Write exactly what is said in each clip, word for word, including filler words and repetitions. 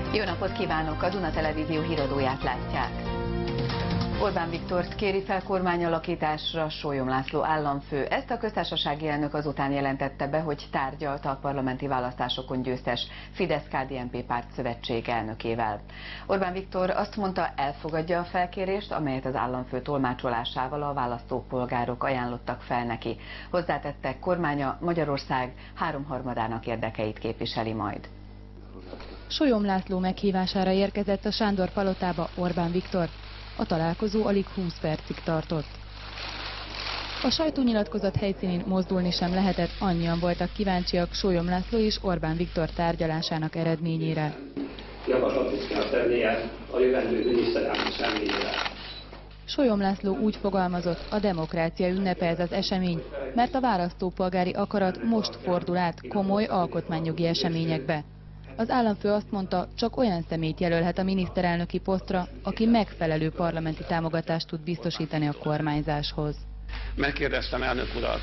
Jó napot kívánok! A Duna Televízió híradóját látják. Orbán Viktort kéri fel kormányalakításra Sólyom László államfő. Ezt a köztársasági elnök azután jelentette be, hogy tárgyalta a parlamenti választásokon győztes Fidesz-ká dé en pé pártszövetség elnökével. Orbán Viktor azt mondta, elfogadja a felkérést, amelyet az államfő tolmácsolásával a választópolgárok ajánlottak fel neki. Hozzátette, kormánya Magyarország háromharmadának érdekeit képviseli majd. Sólyom László meghívására érkezett a Sándor palotába Orbán Viktor. A találkozó alig húsz percig tartott. A sajtónyilatkozat helyszínén mozdulni sem lehetett, annyian voltak kíváncsiak Sólyom László és Orbán Viktor tárgyalásának eredményére. Javaslatot kell tennie a jövendő miniszterelnök személyére. Sólyom László úgy fogalmazott, a demokrácia ünnepe ez az esemény, mert a választópolgári akarat most fordul át komoly alkotmányjogi eseményekbe. Az államfő azt mondta, csak olyan személyt jelölhet a miniszterelnöki posztra, aki megfelelő parlamenti támogatást tud biztosítani a kormányzáshoz. Megkérdeztem elnök urat,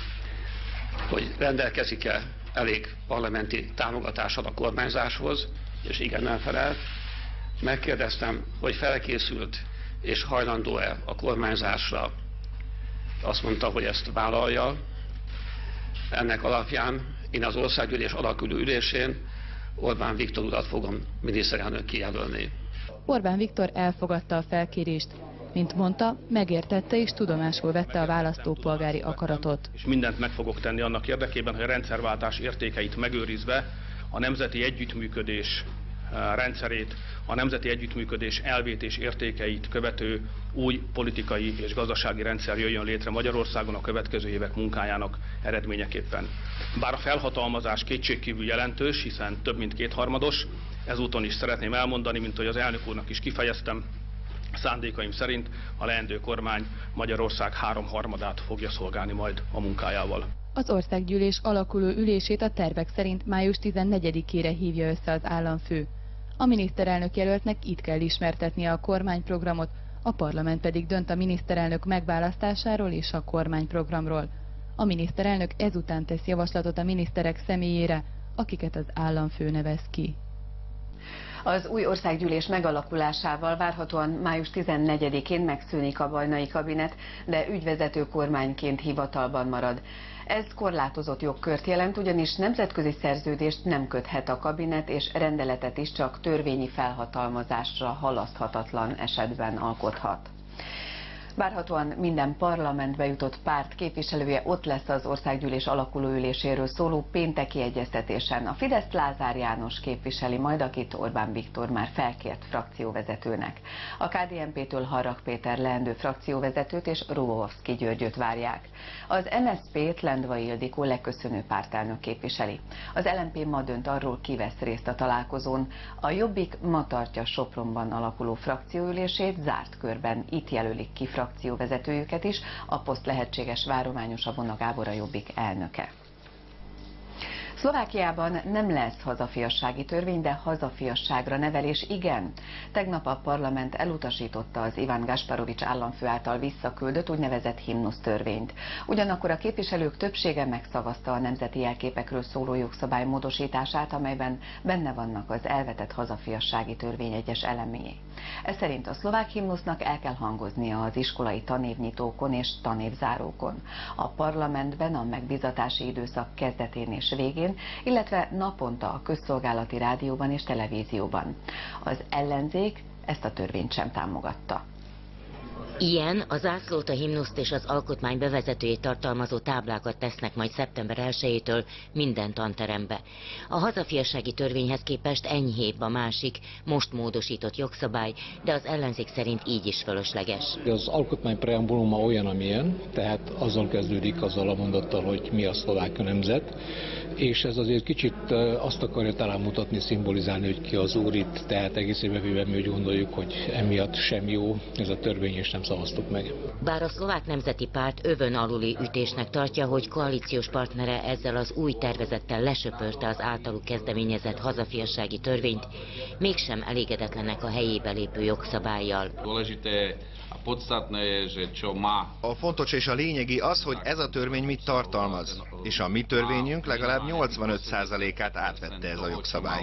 hogy rendelkezik-e elég parlamenti támogatással a kormányzáshoz, és igen, nem felelt. Megkérdeztem, hogy felkészült és hajlandó-e a kormányzásra. Azt mondta, hogy ezt vállalja. Ennek alapján én az országgyűlés alakuló ülésén Orbán Viktor urat fogom miniszterelnök kijelölni. Orbán Viktor elfogadta a felkérést. Mint mondta, megértette és tudomásul vette a választópolgári akaratot. És mindent meg fogok tenni annak érdekében, hogy a rendszerváltás értékeit megőrizve a nemzeti együttműködés rendszerét, a nemzeti együttműködés elvét és értékeit követő új politikai és gazdasági rendszer jöjjön létre Magyarországon a következő évek munkájának eredményeképpen. Bár a felhatalmazás kétségkívül jelentős, hiszen több mint kétharmados, ezúton is szeretném elmondani, mint hogy az elnök úrnak is kifejeztem, szándékaim szerint a leendő kormány Magyarország háromharmadát fogja szolgálni majd a munkájával. Az országgyűlés alakuló ülését a tervek szerint május tizennegyedikére hívja össze az államfő. A miniszterelnök jelöltnek itt kell ismertetnie a kormányprogramot, a parlament pedig dönt a miniszterelnök megválasztásáról és a kormányprogramról. A miniszterelnök ezután tesz javaslatot a miniszterek személyére, akiket az államfő nevez ki. Az új országgyűlés megalakulásával várhatóan május tizennegyedikén megszűnik a Bajnai kabinet, de ügyvezető kormányként hivatalban marad. Ez korlátozott jogkört jelent, ugyanis nemzetközi szerződést nem köthet a kabinet, és rendeletet is csak törvényi felhatalmazásra halaszthatatlan esetben alkothat. Várhatóan minden parlamentbe jutott párt képviselője ott lesz az országgyűlés alakulóüléséről szóló pénteki egyeztetésen. A Fidesz Lázár János képviseli majd, akit Orbán Viktor már felkért frakcióvezetőnek. A ká dé en pé-től Harrag Péter leendő frakcióvezetőt és Róbovszki Györgyöt várják. Az em es zé pét Lendvai Ildikó leköszönő pártelnök képviseli. Az el em pé ma dönt arról, ki vesz részt a találkozón. A Jobbik ma tartja Sopronban alakuló frakcióülését, zárt körben itt jelölik ki frakcióvezetőjüket is, a poszt lehetséges várományosa Vona Gábor, a Jobbik elnöke. Szlovákiában nem lesz hazafiassági törvény, de hazafiasságra nevelés igen. Tegnap a parlament elutasította az Iván Gasparovics államfő által visszaküldött úgynevezett himnusz törvényt. Ugyanakkor a képviselők többsége megszavazta a nemzeti jelképekről szóló jogszabály módosítását, amelyben benne vannak az elvetett hazafiassági törvény egyes elemei. Ez szerint a szlovák himnusznak el kell hangoznia az iskolai tanévnyitókon és tanévzárókon. A parlamentben a megbizatási időszak kezdetén és végén, illetve naponta a közszolgálati rádióban és televízióban. Az ellenzék ezt a törvényt sem támogatta. Ilyen a zászlót, a himnuszt és az alkotmány bevezetőjét tartalmazó táblákat tesznek majd szeptember elsejétől minden tanterembe. A hazafiassági törvényhez képest enyhébb a másik, most módosított jogszabály, de az ellenzék szerint így is fölösleges. Az alkotmány preambuluma olyan, amilyen, tehát azzal kezdődik, azzal a mondattal, hogy mi a szlovák nemzet, és ez azért kicsit azt akarja talán mutatni, szimbolizálni, hogy ki az úr itt, tehát egész évben mi úgy gondoljuk, hogy emiatt sem jó ez a törvény, és nem szavaztuk meg. Bár a szlovák nemzeti párt övön aluli ütésnek tartja, hogy koalíciós partnere ezzel az új tervezettel lesöpörte az általuk kezdeményezett hazafiassági törvényt, mégsem elégedetlenek a helyébe lépő jogszabállyal. A fontos és a lényegi az, hogy ez a törvény mit tartalmaz, és a mi törvényünk legalább nyolcvanöt százalékát átvette ez a jogszabály.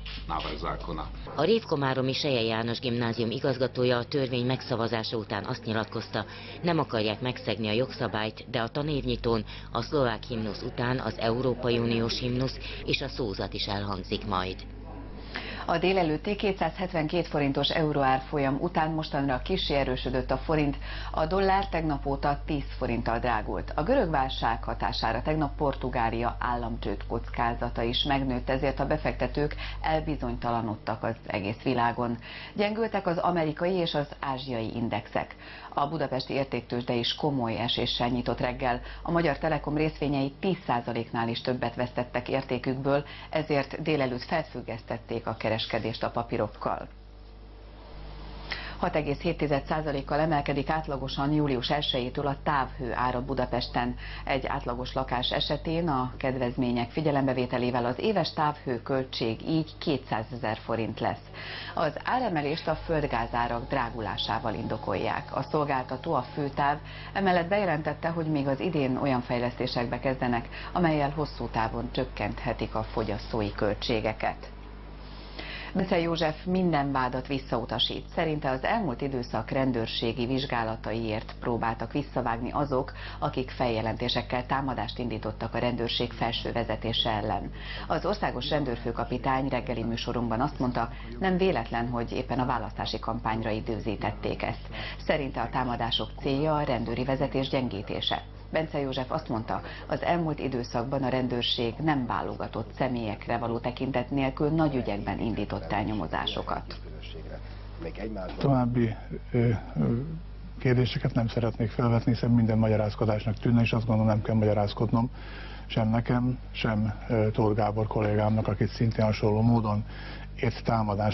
A révkomáromi Seje János Gimnázium igazgatója a törvény megszavazása után azt nyilatkozta, nem akarják megszegni a jogszabályt, de a tanévnyitón a szlovák himnusz után az Európai Uniós himnusz és a szózat is elhangzik majd. A délelőtti kétszázhetvenkét forintos euróárfolyam után mostanra kissé erősödött a forint, a dollár tegnap óta tíz forinttal drágult. A görög válság hatására tegnap Portugália államcsőd kockázata is megnőtt, ezért a befektetők elbizonytalanodtak az egész világon. Gyengültek az amerikai és az ázsiai indexek. A budapesti értéktőzsde is komoly eséssel nyitott reggel. A Magyar Telekom részvényei tíz százaléknál is többet vesztettek értékükből, ezért délelőtt felfüggesztették a kereskedést a papírokkal. hat egész hét százalékkal emelkedik átlagosan július elsejétől a távhő ára Budapesten. Egy átlagos lakás esetén a kedvezmények figyelembevételével az éves távhő költség így kétszázezer forint lesz. Az áremelést a földgázárak drágulásával indokolják. A szolgáltató, a Főtáv emellett bejelentette, hogy még az idén olyan fejlesztésekbe kezdenek, amellyel hosszú távon csökkenthetik a fogyasztói költségeket. Bence József minden vádat visszautasít. Szerinte az elmúlt időszak rendőrségi vizsgálataiért próbáltak visszavágni azok, akik feljelentésekkel támadást indítottak a rendőrség felső vezetése ellen. Az országos rendőrfőkapitány reggeli műsorunkban azt mondta, nem véletlen, hogy éppen a választási kampányra időzítették ezt. Szerinte a támadások célja a rendőri vezetés gyengítése. Bence József azt mondta, az elmúlt időszakban a rendőrség nem válogatott személyekre való tekintet nélkül nagy ügyekben indított el nyomozásokat. További ö, ö, kérdéseket nem szeretnék felvetni, hiszen minden magyarázkodásnak tűnne, és azt gondolom, nem kell magyarázkodnom sem nekem, sem ö, Tóth Gábor kollégámnak, akit szintén hasonló módon ért támadás.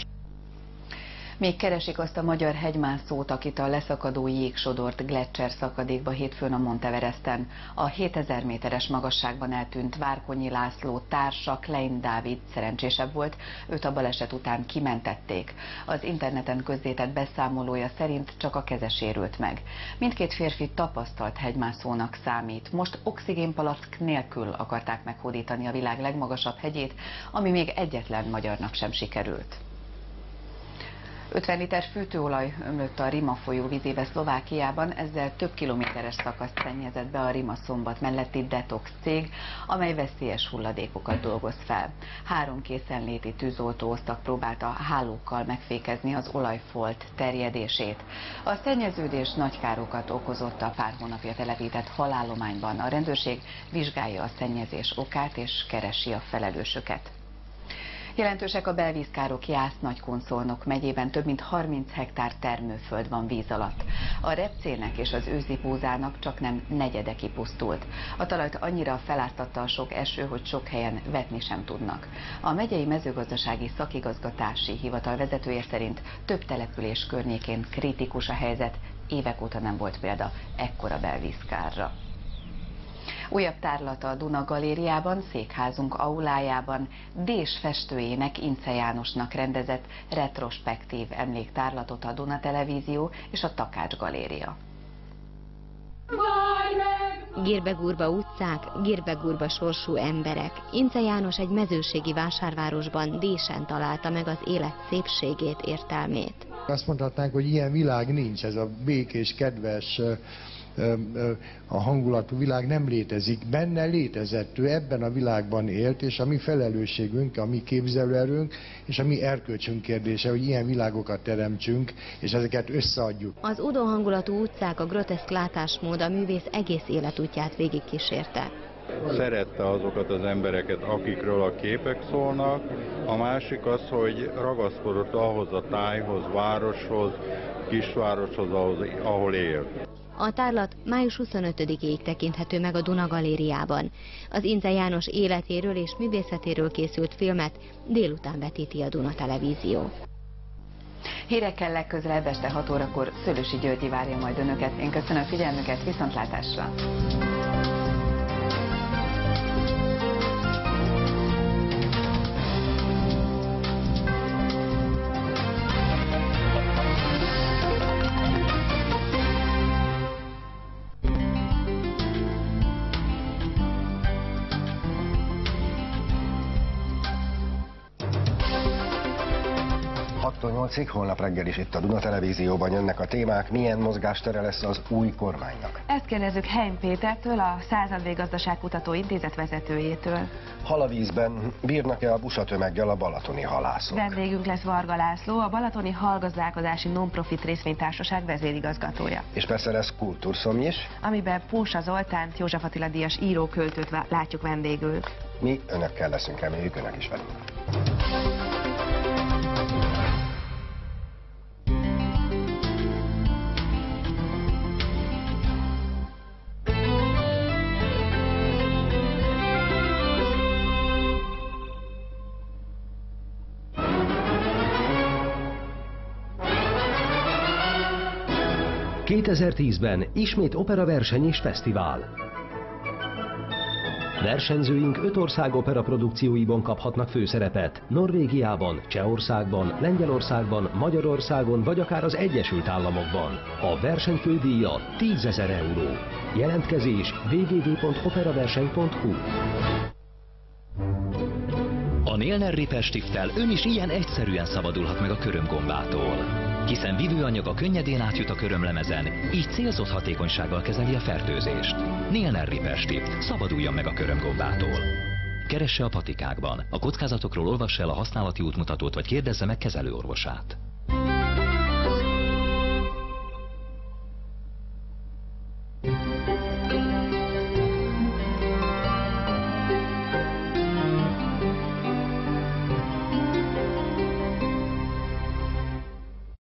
Még keresik azt a magyar hegymászót, akit a leszakadó jég sodort Gletscher szakadékba hétfőn a Monteveresten. A hétezer méteres magasságban eltűnt Várkonyi László társa Klein Dávid szerencsésebb volt, őt a baleset után kimentették. Az interneten közzétett beszámolója szerint csak a keze sérült meg. Mindkét férfi tapasztalt hegymászónak számít. Most oxigénpalack nélkül akarták meghódítani a világ legmagasabb hegyét, ami még egyetlen magyarnak sem sikerült. ötven liter fűtőolaj ömlött a Rima folyó vizébe Szlovákiában, ezzel több kilométeres szakaszt szennyezett be a Rima-Szombat melletti Detox cég, amely veszélyes hulladékokat dolgoz fel. Három készenléti tűzoltóosztag próbálta hálókkal megfékezni az olajfolt terjedését. A szennyeződés nagy károkat okozott a pár hónapja telepített halállományban. A rendőrség vizsgálja a szennyezés okát és keresi a felelősöket. Jelentősek a belvízkárok Jász-Nagykun-Szolnok megyében, több mint harminc hektár termőföld van víz alatt. A repcének és az őzipózának csak nem negyede kipusztult. A talajt annyira feláztatta a sok eső, hogy sok helyen vetni sem tudnak. A megyei mezőgazdasági szakigazgatási hivatal vezetője szerint több település környékén kritikus a helyzet, évek óta nem volt példa ekkora belvízkárra. Újabb tárlata a Duna Galériában, székházunk aulájában Dés festőjének, Ince Jánosnak rendezett retrospektív emléktárlatot a Duna Televízió és a Takács Galéria. Girbegurba utcák, girbegurba sorsú emberek. Ince János egy mezőségi vásárvárosban Désen találta meg az élet szépségét, értelmét. Azt mondhatnánk, hogy ilyen világ nincs, ez a békés, kedves, a hangulatú világ nem létezik. Benne létezett, ő ebben a világban élt, és a mi felelősségünk, a mi képzelőerőnk és a mi erkölcsünk kérdése, hogy ilyen világokat teremtsünk, és ezeket összeadjuk. Az udó hangulatú utcák, a groteszk látásmód a művész egész életútját végigkísérte. Szerette azokat az embereket, akikről a képek szólnak, a másik az, hogy ragaszkodott ahhoz a tájhoz, városhoz, kisvároshoz, ahhoz, ahol élt. A tárlat május huszonötödikéig tekinthető meg a Duna Galériában. Az Ince János életéről és művészetéről készült filmet délután vetíti a Duna Televízió. Hírekkel legközelebb este hat órakor Szőlősi Györgyi várja majd önöket. Én köszönöm figyelmüket, viszontlátásra! hattól nyolcig, holnap reggel is itt a Duna Televízióban jönnek a témák. Milyen mozgástere lesz az új kormánynak? Ezt kérdezzük Heim Pétertől, a Századvég Gazdaságkutató Intézet vezetőjétől. Hal a vízben, bírnak-e a busatömeggel a balatoni halászok? Vendégünk lesz Varga László, a Balatoni Halgazdálkodási Non-Profit Részvénytársaság vezérigazgatója. És persze lesz kultúrszomj is, amiben Pósa Zoltánt, József Attila díjas író-költőt látjuk vendégül. Mi önökkel leszünk, reméljük önök is velünk. kétezer-tízben ismét operaverseny és fesztivál. Versenyzőink öt ország opera produkcióiban kaphatnak főszerepet. Norvégiában, Csehországban, Lengyelországban, Magyarországon vagy akár az Egyesült Államokban. A verseny fődíja tízezer euró. Jelentkezés double-u double-u double-u pont operaverseny pont hu. A Nélner Ripper Stifttel ön is ilyen egyszerűen szabadulhat meg a körömgombától. Hiszen vívőanyaga könnyedén átjut a körömlemezen, így célzott hatékonysággal kezeli a fertőzést. Nélner Ripper Stift, szabaduljon meg a körömgombától. Keresse a patikákban. A kockázatokról olvassa el a használati útmutatót, vagy kérdezze meg kezelőorvosát.